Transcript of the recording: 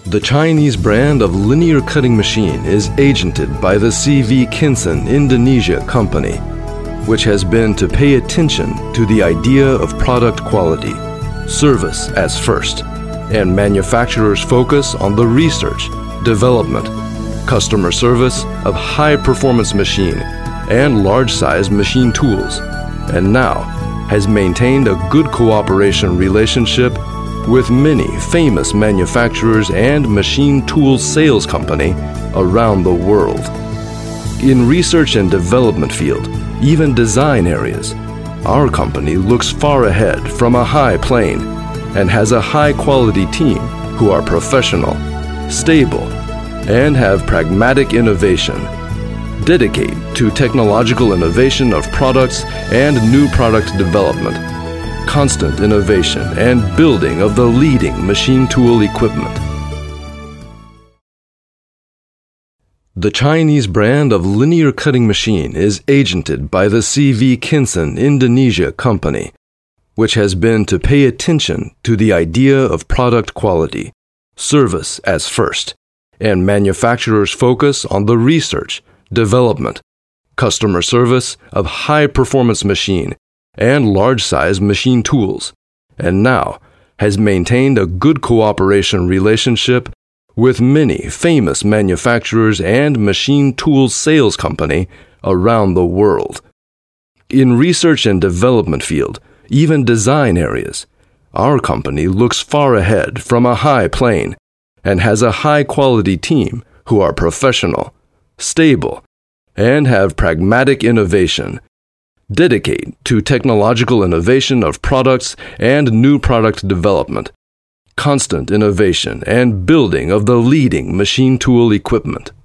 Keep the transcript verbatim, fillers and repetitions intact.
The Chinese brand of linear cutting machine is agented by the C V Kinson Indonesia company, which has been to pay attention to the idea of product quality, service as first, and manufacturers' focus on the research, development, customer service of high-performance machine and large-size machine tools, and now has maintained a good cooperation relationship with many famous manufacturers and machine tool sales company around the world. In research and development field, even design areas, our company looks far ahead from a high plane and has a high-quality team who are professional, stable, and have pragmatic innovation, dedicate to technological innovation of products and new product development, constant innovation and building of the leading machine tool equipment. The Chinese brand of linear cutting machine is agented by the C V Kinson Indonesia company, which has been to pay attention to the idea of product quality, service as first, and manufacturers' focus on the research, development, customer service of high-performance machine and large-size machine tools, and now has maintained a good cooperation relationship with many famous manufacturers and machine tool sales company around the world. In research and development field, even design areas, our company looks far ahead from a high plane and has a high-quality team who are professional, stable, and have pragmatic innovation, dedicate to technological innovation of products and new product development, constant innovation and building of the leading machine tool equipment.